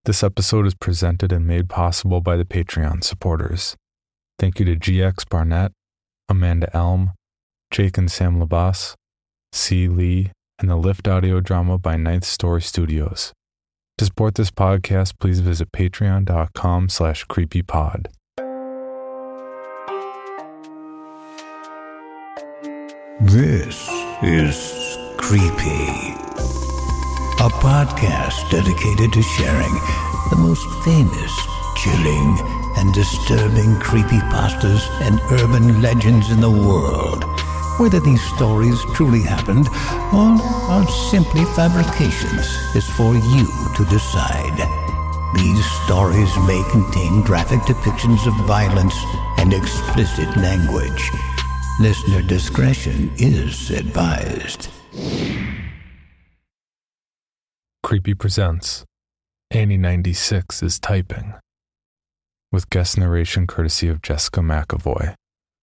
This episode is presented and made possible by the Patreon supporters. Thank you to GX Barnett, Amanda Elm, Jake and Sam Labas, C. Lee, and the Lift audio drama by Ninth Story Studios. To support this podcast, please visit patreon.com/creepypod. This is Creepy, a podcast dedicated to sharing the most famous, chilling, and disturbing creepypastas and urban legends in the world. Whether these stories truly happened or are simply fabrications is for you to decide. These stories may contain graphic depictions of violence and explicit language. Listener discretion is advised. Creepy presents Annie 96 is Typing, with guest narration courtesy of Jessica McAvoy.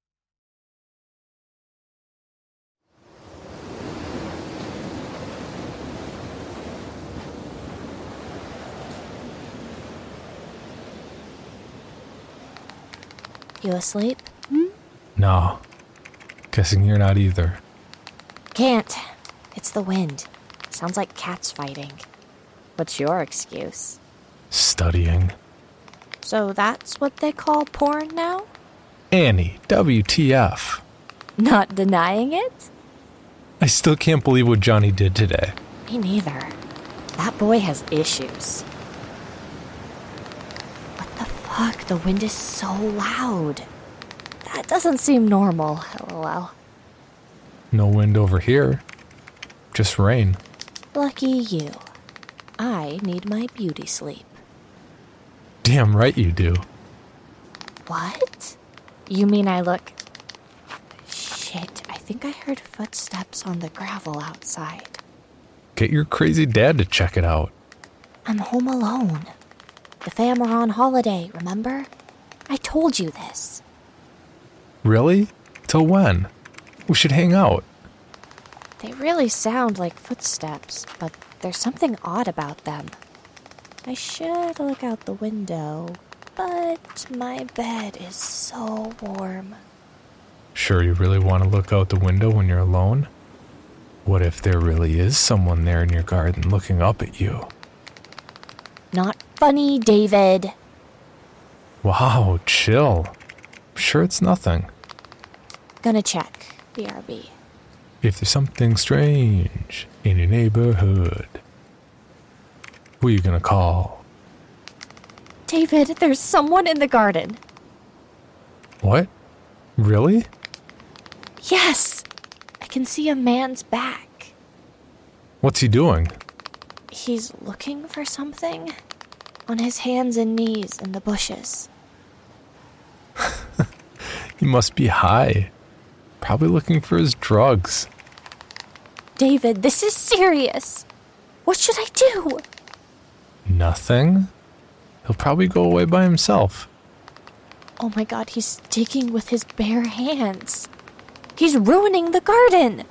You asleep? No, guessing you're not either. Can't. It's the wind. Sounds like cats fighting. What's your excuse? Studying. So that's what they call porn now? Annie, WTF. Not denying it? I still can't believe what Johnny did today. Me neither. That boy has issues. What the fuck? The wind is so loud. That doesn't seem normal, lol. No wind over here. Just rain. Lucky you. I need my beauty sleep. Damn right you do. What? You mean I look... Shit, I think I heard footsteps on the gravel outside. Get your crazy dad to check it out. I'm home alone. The fam are on holiday, remember? I told you this. Really? Till when? We should hang out. They really sound like footsteps, but there's something odd about them. I should look out the window, but my bed is so warm. Sure you really want to look out the window when you're alone? What if there really is someone there in your garden looking up at you? Not funny, David. Wow, chill. Sure it's nothing. Gonna check. BRB. If there's something strange in your neighborhood, who are you gonna call? David, there's someone in the garden. What? Really? Yes! I can see a man's back. What's he doing? He's looking for something on his hands and knees in the bushes. He must be high. Probably looking for his drugs. David, this is serious. What should I do? Nothing? He'll probably go away by himself. Oh my god, he's digging with his bare hands. He's ruining the garden.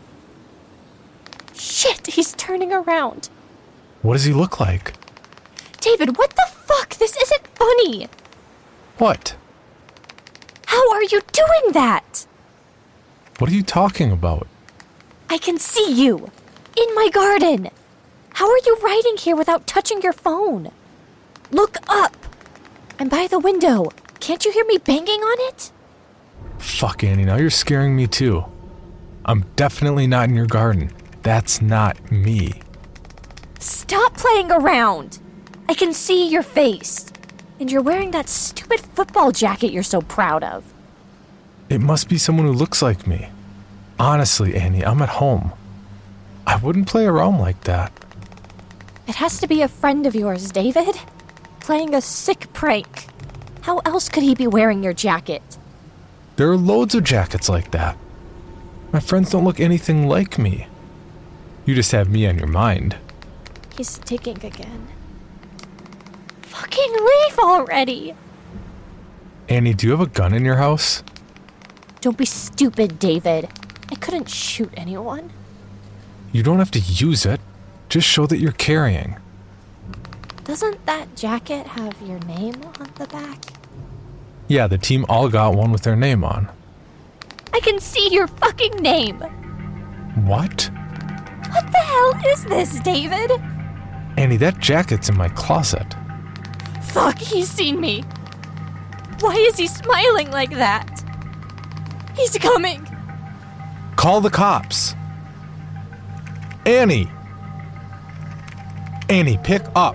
Shit, he's turning around. What does he look like? David, what the fuck? This isn't funny. What? How are you doing that? What are you talking about? I can see you. In my garden. How are you riding here without touching your phone? Look up. I'm by the window. Can't you hear me banging on it? Fuck, Annie, now you're scaring me too. I'm definitely not in your garden. That's not me. Stop playing around. I can see your face. And you're wearing that stupid football jacket you're so proud of. It must be someone who looks like me. Honestly, Annie, I'm at home. I wouldn't play around like that. It has to be a friend of yours, David. Playing a sick prank. How else could he be wearing your jacket? There are loads of jackets like that. My friends don't look anything like me. You just have me on your mind. He's digging again. Fucking leave already! Annie, do you have a gun in your house? Don't be stupid, David. I couldn't shoot anyone. You don't have to use it. Just show that you're carrying. Doesn't that jacket have your name on the back? Yeah, the team all got one with their name on. I can see your fucking name! What? What the hell is this, David? Annie, that jacket's in my closet. Fuck, he's seen me. Why is he smiling like that? He's coming. Call the cops. Annie! Annie, pick up.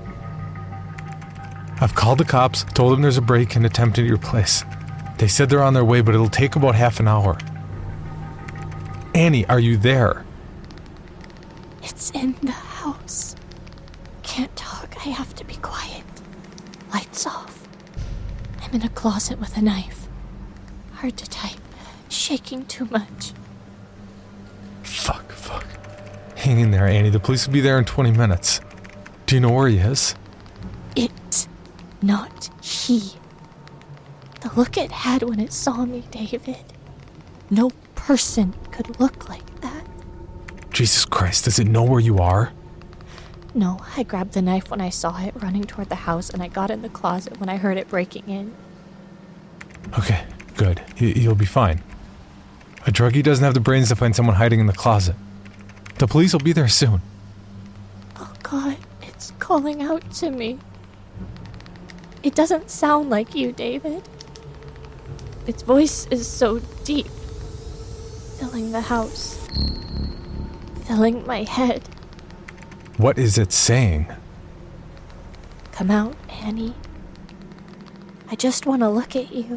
I've called the cops, told them there's a break-in attempt at your place. They said they're on their way, but it'll take about half an hour. Annie, are you there? It's in the house. Can't talk, I have to be quiet. Lights off. I'm in a closet with a knife. Hard to type. Shaking too much. Fuck. Hang in there, Annie. The police will be there in 20 minutes. Do you know where he is? It, not he. The look it had when it saw me, David. No person could look like that. Jesus Christ, does it know where you are? No, I grabbed the knife when I saw it running toward the house, and I got in the closet when I heard it breaking in. Okay, good. You'll be fine. A druggie doesn't have the brains to find someone hiding in the closet. The police will be there soon. Oh God, it's calling out to me. It doesn't sound like you, David. Its voice is so deep, filling the house, filling my head. What is it saying? Come out, Annie. I just want to look at you.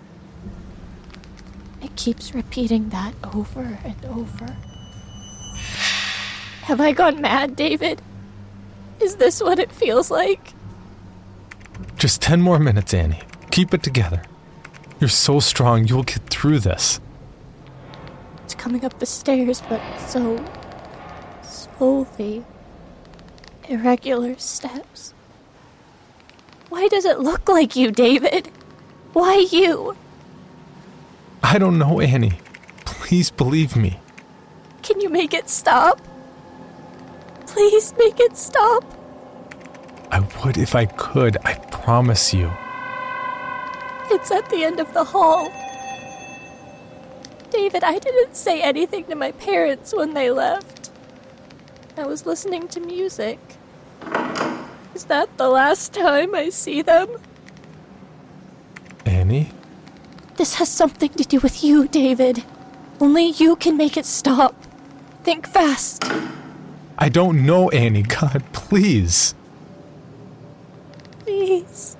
It keeps repeating that over and over. Have I gone mad, David? Is this what it feels like? Just 10 more minutes, Annie. Keep it together. You're so strong, you'll get through this. It's coming up the stairs, but so slowly. Irregular steps. Why does it look like you, David? Why you? I don't know, Annie. Please believe me. Can you make it stop? Please make it stop. I would if I could, I promise you. It's at the end of the hall. David, I didn't say anything to my parents when they left. I was listening to music. Is that the last time I see them? Annie? This has something to do with you, David. Only you can make it stop. Think fast. I don't know, Annie. God, please. Please.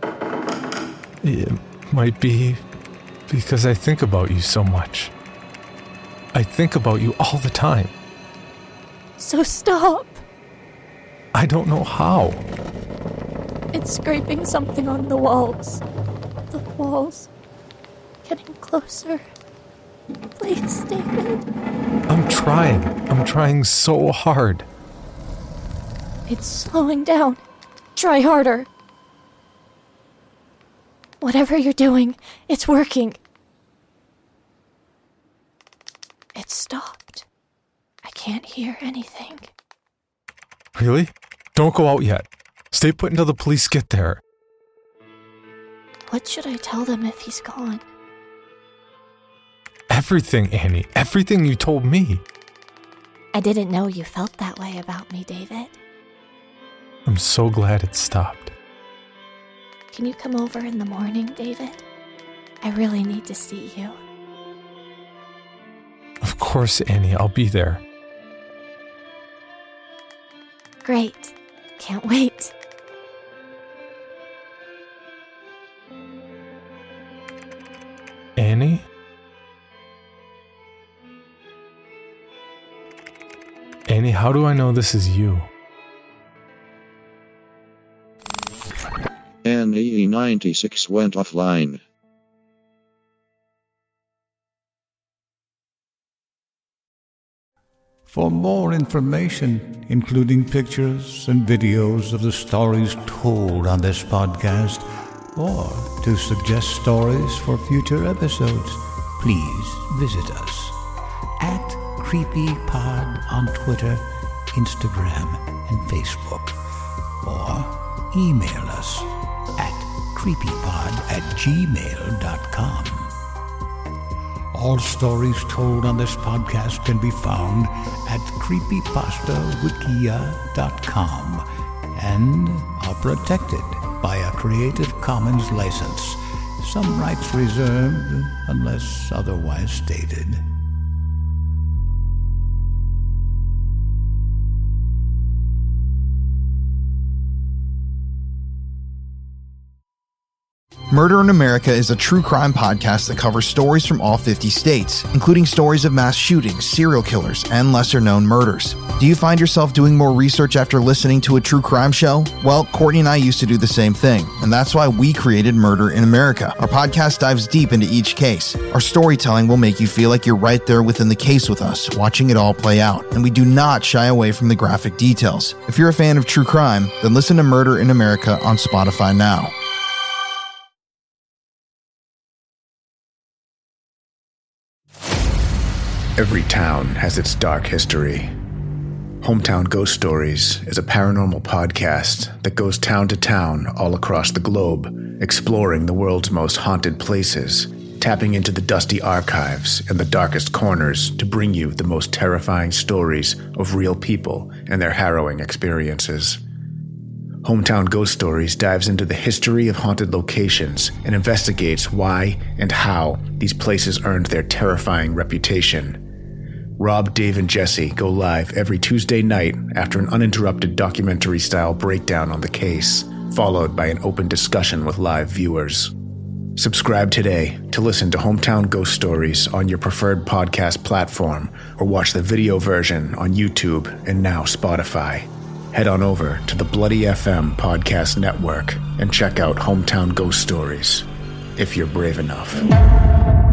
It might be because I think about you so much. I think about you all the time. So stop. I don't know how. It's scraping something on the walls. The walls. Getting closer. Please, David. I'm trying so hard. It's slowing down. Try harder. Whatever you're doing, it's working. It stopped. I can't hear anything. Really? Don't go out yet. Stay put until the police get there. What should I tell them if he's gone? Everything, Annie. Everything you told me. I didn't know you felt that way about me, David. I'm so glad it stopped. Can you come over in the morning, David? I really need to see you. Of course, Annie. I'll be there. Great. Can't wait. Annie? Annie, how do I know this is you? NE96 went offline. For more information, including pictures and videos of the stories told on this podcast, or to suggest stories for future episodes, please visit us at CreepyPod on Twitter, Instagram, and Facebook, or email us at creepypod@gmail.com. All stories told on this podcast can be found at creepypastawikia.com and are protected by a Creative Commons license. Some rights reserved unless otherwise stated. Murder in America is a true crime podcast that covers stories from all 50 states, including stories of mass shootings, serial killers, and lesser-known murders. Do you find yourself doing more research after listening to a true crime show? Well, Courtney and I used to do the same thing, and that's why we created Murder in America. Our podcast dives deep into each case. Our storytelling will make you feel like you're right there within the case with us, watching it all play out, and we do not shy away from the graphic details. If you're a fan of true crime, then listen to Murder in America on Spotify now. Every town has its dark history. Hometown Ghost Stories is a paranormal podcast that goes town to town all across the globe, exploring the world's most haunted places, tapping into the dusty archives and the darkest corners to bring you the most terrifying stories of real people and their harrowing experiences. Hometown Ghost Stories dives into the history of haunted locations and investigates why and how these places earned their terrifying reputation. Rob, Dave, and Jesse go live every Tuesday night after an uninterrupted documentary-style breakdown on the case, followed by an open discussion with live viewers. Subscribe today to listen to Hometown Ghost Stories on your preferred podcast platform, or watch the video version on YouTube and now Spotify. Head on over to the Bloody FM Podcast Network and check out Hometown Ghost Stories, if you're brave enough.